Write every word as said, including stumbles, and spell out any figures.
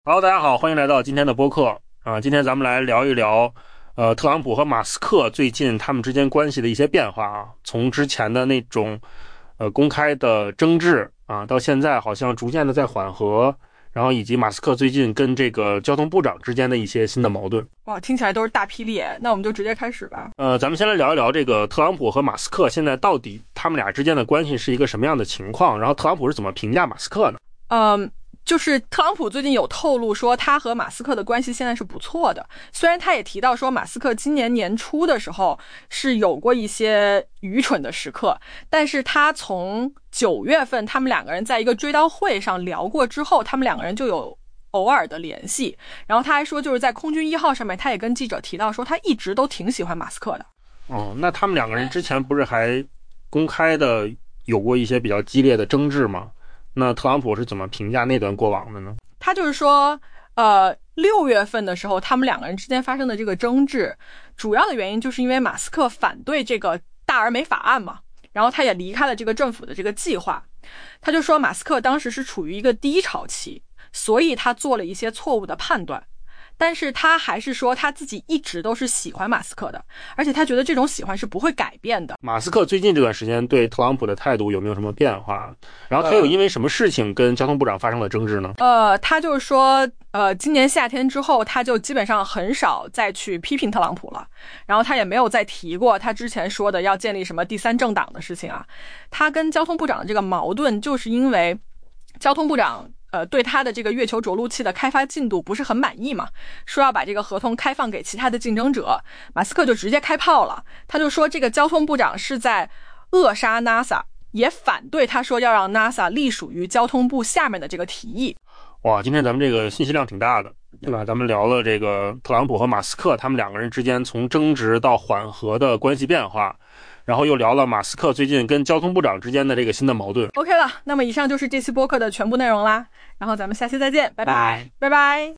好，大家好，欢迎来到今天的播客啊。今天咱们来聊一聊，呃，特朗普和马斯克最近他们之间关系的一些变化啊。从之前的那种，呃，公开的争执啊，到现在好像逐渐的在缓和，然后以及马斯克最近跟这个交通部长之间的一些新的矛盾。 哇，听起来都是大霹雳，那我们就直接开始吧。 呃，咱们先来聊一聊这个特朗普和马斯克现在到底他们俩之间的关系是一个什么样的情况，然后特朗普是怎么评价马斯克呢？ 嗯。就是特朗普最近有透露说他和马斯克的关系现在是不错的，虽然他也提到说马斯克今年年初的时候是有过一些愚蠢的时刻，但是他从九月份他们两个人在一个追悼会上聊过之后，他们两个人就有偶尔的联系，然后他还说就是在空军一号上面他也跟记者提到说他一直都挺喜欢马斯克的。 哦，那他们两个人之前不是还公开的有过一些比较激烈的争执吗？那特朗普是怎么评价那段过往的呢？ 他就是说呃，六月份的时候他们两个人之间发生的这个争执，主要的原因就是因为马斯克反对这个大而美法案嘛，然后他也离开了这个政府的这个计划。他就说马斯克当时是处于一个低潮期，所以他做了一些错误的判断，但是他还是说他自己一直都是喜欢马斯克的，而且他觉得这种喜欢是不会改变的。 马斯克最近这段时间对特朗普的态度有没有什么变化？然后他有因为什么事情跟交通部长发生了争执呢？ 呃，他就是说呃，今年夏天之后他就基本上很少再去批评特朗普了，然后他也没有再提过他之前说的要建立什么第三政党的事情啊。他跟交通部长的这个矛盾就是因为交通部长呃，对他的这个月球着陆器的开发进度不是很满意嘛，说要把这个合同开放给其他的竞争者，马斯克就直接开炮了。他就说这个交通部长是在扼杀 NASA， 也反对他说要让 NASA 隶属于交通部下面的这个提议。 哇，今天咱们这个信息量挺大的，对吧？咱们聊了这个特朗普和马斯克他们两个人之间从争执到缓和的关系变化，然后又聊了马斯克最近跟交通部长之间的这个新的矛盾。 OK 了，那么以上就是这期播客的全部内容啦，然后咱们下期再见，拜拜拜拜。